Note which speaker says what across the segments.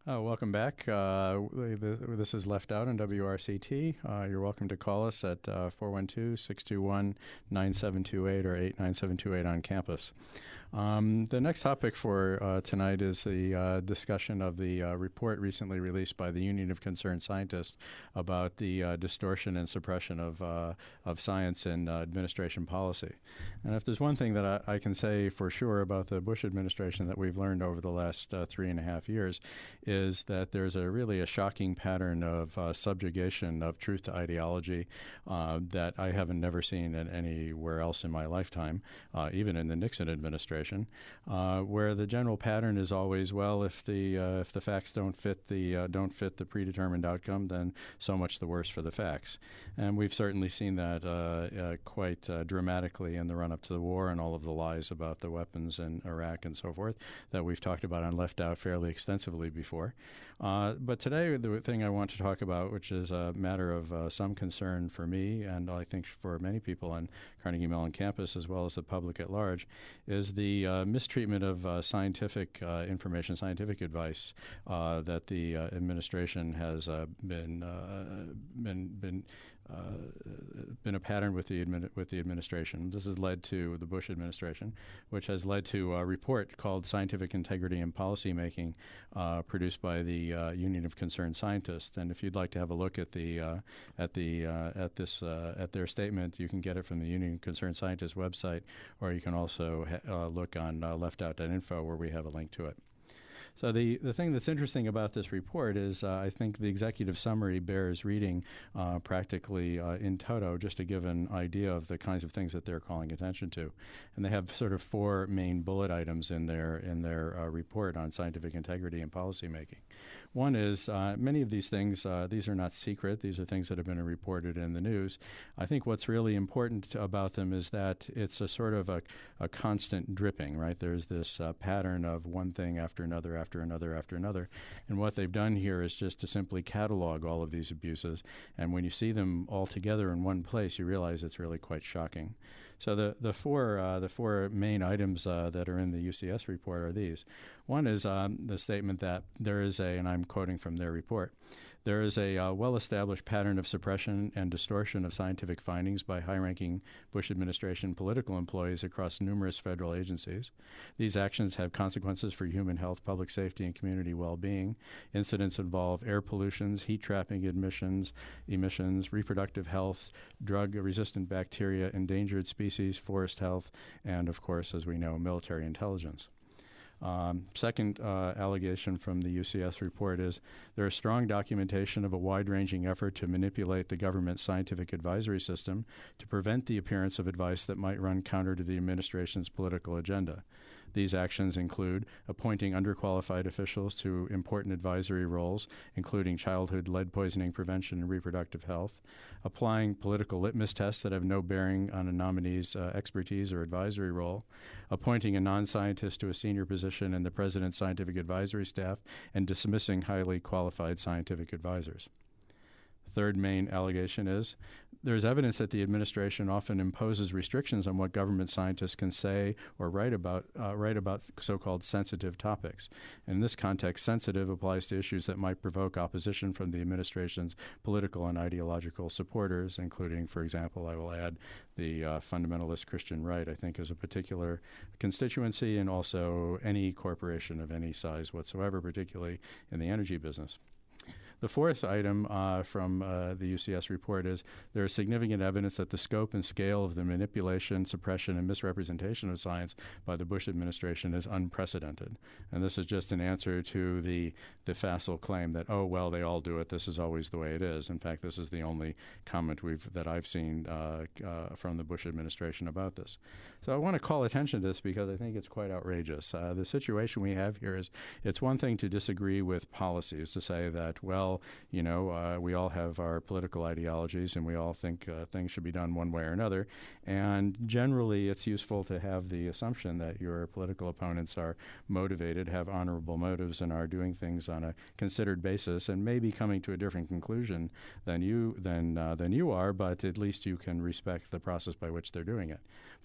Speaker 1: Welcome back. This is Left Out on WRCT. You're welcome to call us at 412-621-9728 or 89728 on campus. The next topic for tonight is the discussion of the report recently released by the Union of Concerned Scientists about the distortion and suppression of science in administration policy. And if there's one thing that I can say for sure about the Bush administration that we've learned over the last 3.5 years is that there's really a shocking pattern of subjugation of truth to ideology that I haven't never seen anywhere else in my lifetime, even in the Nixon administration, where the general pattern is always, well, if the facts don't fit the predetermined outcome, then so much the worse for the facts. And we've certainly seen that quite dramatically in the run-up to the war and all of the lies about the weapons in Iraq and so forth that we've talked about on Left Out fairly extensively before. But today, the thing I want to talk about, which is a matter of some concern for me and I think for many people on Carnegie Mellon campus as well as the public at large, is the mistreatment of scientific information, scientific advice that the administration has been a pattern with the administration. This has led to the Bush administration, which has led to a report called "Scientific Integrity in Policymaking," produced by the Union of Concerned Scientists. And if you'd like to have a look at their statement, you can get it from the Union of Concerned Scientists website, or you can also look on leftout.info where we have a link to it. So the thing that's interesting about this report is I think the executive summary bears reading practically in toto, just to give an idea of the kinds of things that they're calling attention to. And they have sort of 4 main bullet items in their report on scientific integrity and policymaking. One is many of these things, these are not secret. These are things that have been reported in the news. I think what's really important about them is that it's a sort of a constant dripping, right? There's this pattern of one thing after another, after another, after another. And what they've done here is just to simply catalog all of these abuses. And when you see them all together in one place, you realize it's really quite shocking. So the four main items that are in the UCS report are these. One is the statement that there is and I'm quoting from their report, there is a well-established pattern of suppression and distortion of scientific findings by high-ranking Bush administration political employees across numerous federal agencies. These actions have consequences for human health, public safety, and community well-being. Incidents involve air pollutions, heat trapping emissions, reproductive health, drug-resistant bacteria, endangered species, forest health, and, of course, as we know, military intelligence. Second allegation from the UCS report is there is strong documentation of a wide-ranging effort to manipulate the government's scientific advisory system to prevent the appearance of advice that might run counter to the administration's political agenda. These actions include appointing underqualified officials to important advisory roles, including childhood lead poisoning prevention and reproductive health, applying political litmus tests that have no bearing on a nominee's expertise or advisory role, appointing a non-scientist to a senior position in the president's scientific advisory staff, and dismissing highly qualified scientific advisors. Third main allegation is there's evidence that the administration often imposes restrictions on what government scientists can say or write about so-called sensitive topics. In this context, sensitive applies to issues that might provoke opposition from the administration's political and ideological supporters, including, for example, I will add the fundamentalist Christian right, I think, is a particular constituency, and also any corporation of any size whatsoever, particularly in the energy business. The fourth item from the UCS report is there is significant evidence that the scope and scale of the manipulation, suppression, and misrepresentation of science by the Bush administration is unprecedented. And this is just an answer to the facile claim that, oh, well, they all do it. This is always the way it is. In fact, this is the only comment that I've seen from the Bush administration about this. So I want to call attention to this because I think it's quite outrageous. The situation we have here is it's one thing to disagree with policies, to say that, well, we all have our political ideologies and we all think things should be done one way or another. And generally, it's useful to have the assumption that your political opponents are motivated, have honorable motives, and are doing things on a considered basis and maybe coming to a different conclusion than you are, but at least you can respect the process by which they're doing it. But the thing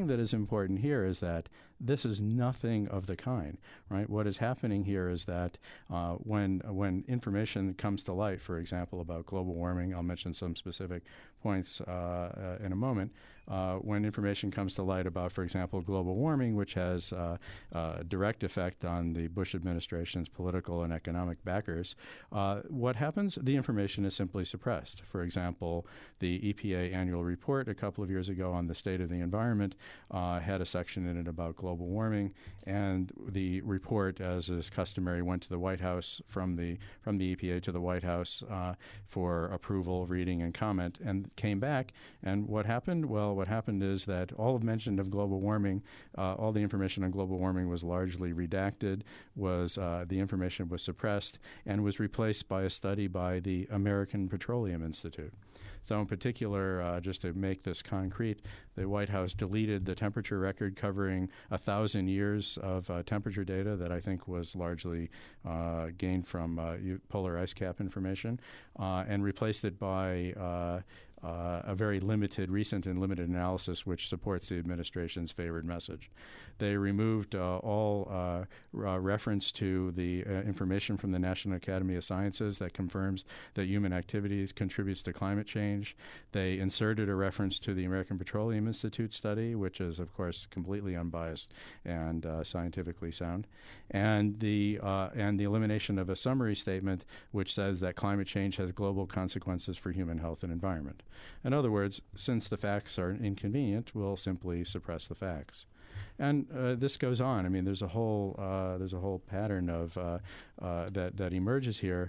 Speaker 1: thing that is important here is that this is nothing of the kind, right? What is happening here is that when information comes to light, for example, about global warming, I'll mention some specific points in a moment. When information comes to light about, for example, global warming, which has a direct effect on the Bush administration's political and economic backers, what happens? The information is simply suppressed. For example, the EPA annual report a couple of years ago on the state of the environment had a section in it about global warming, and the report, as is customary, went to the White House from the EPA to the White House for approval, reading, and comment, and came back. And what happened? Well, what happened is that all mention of global warming, all the information on global warming was largely redacted, the information was suppressed, and was replaced by a study by the American Petroleum Institute. So in particular, just to make this concrete, the White House deleted the temperature record covering 1,000 years of temperature data that I think was largely gained from polar ice cap information, and replaced it by a very recent and limited analysis which supports the administration's favored message. They removed all reference to the information from the National Academy of Sciences that confirms that human activities contributes to climate change. They inserted a reference to the American Petroleum Institute study, which is, of course, completely unbiased and scientifically sound, and the elimination of a summary statement which says that climate change has global consequences for human health and environment. In other words, since the facts are inconvenient, we'll simply suppress the facts. And this goes on. I mean, there's a whole pattern of that emerges here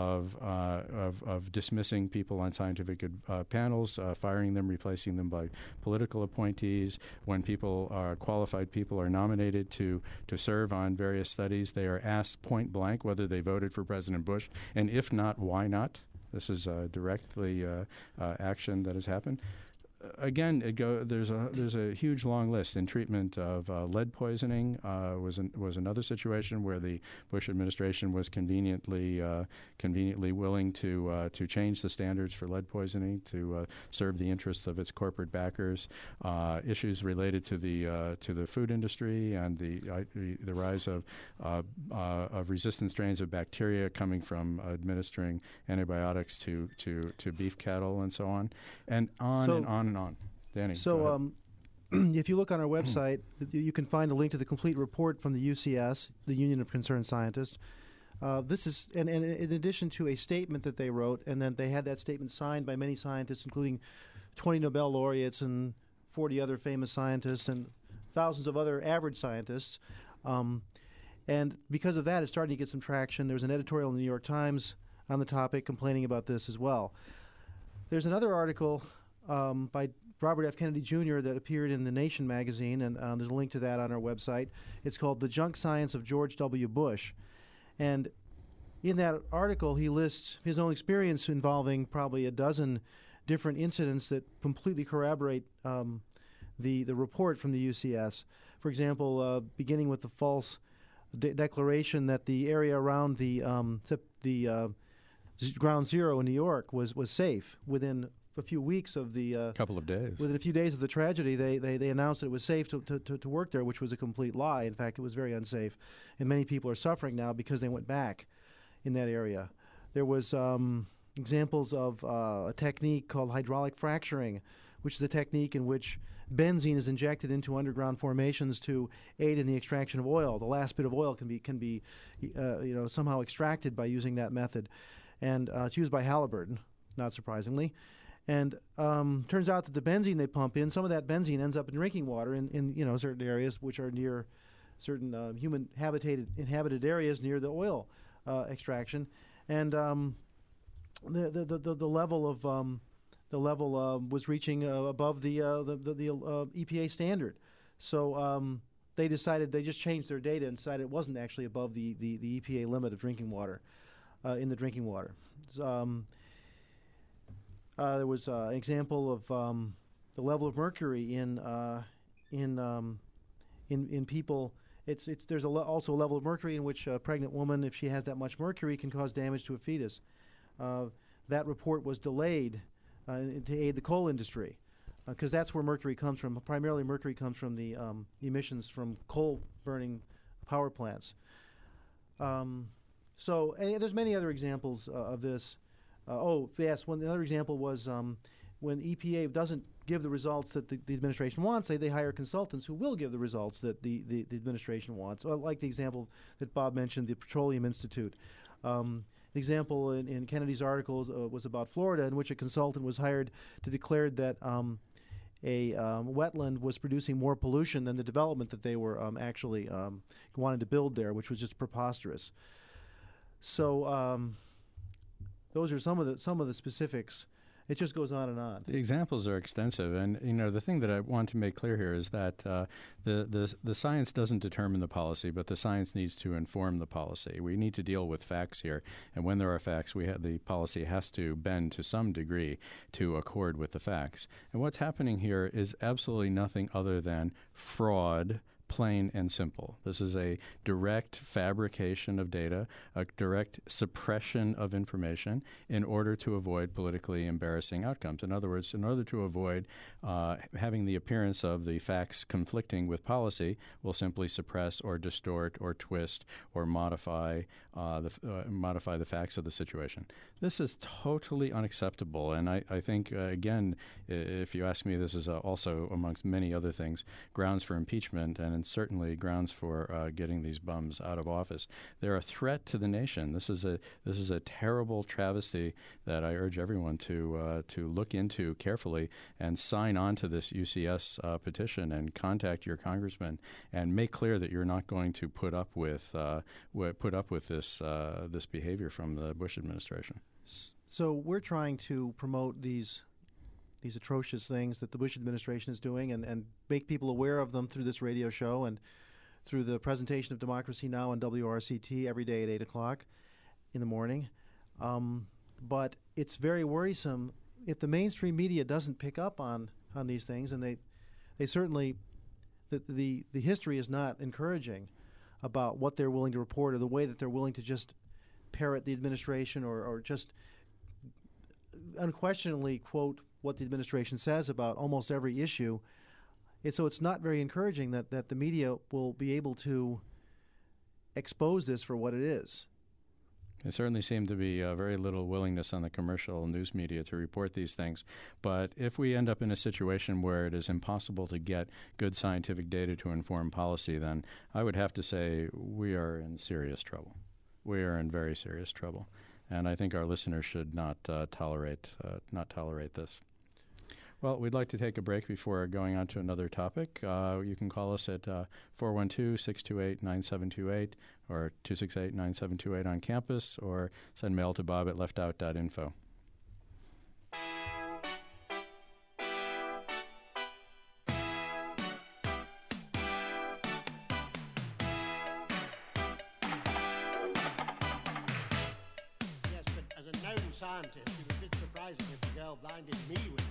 Speaker 1: of dismissing people on scientific panels, firing them, replacing them by political appointees. When qualified people are nominated to serve on various studies, they are asked point blank whether they voted for President Bush, and if not, why not? This is directly action that has happened. Again, there's a huge long list. In treatment of lead poisoning was another situation where the Bush administration was conveniently willing to change the standards for lead poisoning to serve the interests of its corporate backers. Issues related to the food industry and the rise of resistant strains of bacteria coming from administering antibiotics to beef cattle and so on, and on and on and on. Danny,
Speaker 2: so if you look on our website, you can find a link to the complete report from the UCS, the Union of Concerned Scientists. This is, and in addition to a statement that they wrote, and then they had that statement signed by many scientists, including 20 Nobel laureates and 40 other famous scientists and thousands of other average scientists. And because of that, it's starting to get some traction. There's an editorial in the New York Times on the topic complaining about this as well. There's another article by Robert F. Kennedy Jr. that appeared in The Nation magazine, and there's a link to that on our website. It's called The Junk Science of George W. Bush. And in that article, he lists his own experience involving probably a dozen different incidents that completely corroborate the report from the UCS. For example, beginning with the false declaration that the area around the Ground Zero in New York was safe. Within a few weeks of the
Speaker 1: couple of days. Within
Speaker 2: a few days of the tragedy, they announced that it was safe to work there, which was a complete lie. In fact, it was very unsafe, and many people are suffering now because they went back in that area. There was examples of a technique called hydraulic fracturing, which is a technique in which benzene is injected into underground formations to aid in the extraction of oil. The last bit of oil can be somehow extracted by using that method, and it's used by Halliburton, not surprisingly. And turns out that the benzene they pump in, some of that benzene ends up in drinking water in certain areas which are near certain human inhabited areas near the oil extraction, and the level was reaching above the EPA standard. So they just changed their data and decided it wasn't actually above the EPA limit of drinking water in the drinking water. There was an example of the level of mercury in people. There's also a level of mercury in which a pregnant woman, if she has that much mercury, can cause damage to a fetus. That report was delayed to aid the coal industry. because that's where mercury comes from. Primarily, mercury comes from the emissions from coal-burning power plants. So there's many other examples of this. Another example was when EPA doesn't give the results that the administration wants, they hire consultants who will give the results that the administration wants. Like the example that Bob mentioned, the Petroleum Institute. The example in Kennedy's article was about Florida, in which a consultant was hired to declare that a wetland was producing more pollution than the development that they were actually wanted to build there, which was just preposterous. So those are some of the specifics. It just goes on and on.
Speaker 1: The examples are extensive, and the thing that I want to make clear here is that the science doesn't determine the policy, but the science needs to inform the policy. We need to deal with facts here, and when there are facts, the policy has to bend to some degree to accord with the facts. And what's happening here is absolutely nothing other than fraud. Plain and simple. This is a direct fabrication of data, a direct suppression of information in order to avoid politically embarrassing outcomes. In other words, in order to avoid having the appearance of the facts conflicting with policy, we'll simply suppress or distort or twist or modify the facts of the situation. This is totally unacceptable, and I think, again, if you ask me, this is also, amongst many other things, grounds for impeachment and certainly grounds for getting these bums out of office. They're a threat to the nation. This is a terrible travesty that I urge everyone to look into carefully and sign on to this UCS petition and contact your congressman and make clear that you're not going to put up with this behavior from the Bush administration.
Speaker 2: So we're trying to promote these atrocious things that the Bush administration is doing and make people aware of them through this radio show and through the presentation of Democracy Now! On WRCT every day at 8 o'clock in the morning. But it's very worrisome if the mainstream media doesn't pick up on these things, and they certainly, the history is not encouraging about what they're willing to report or the way that they're willing to just parrot the administration or just unquestionably quote what the administration says about almost every issue. So it's not very encouraging that the media will be able to expose this for what it is.
Speaker 1: There certainly seemed to be very little willingness on the commercial news media to report these things. But if we end up in a situation where it is impossible to get good scientific data to inform policy, then I would have to say we are in serious trouble. We are in very serious trouble. And I think our listeners should not tolerate this. Well, we'd like to take a break before going on to another topic. You can call us at 412-628-9728 or 268-9728 on campus, or send mail to bob at leftout.info.
Speaker 3: Yes, but as a known scientist, it was a bit surprising if the girl blinded me with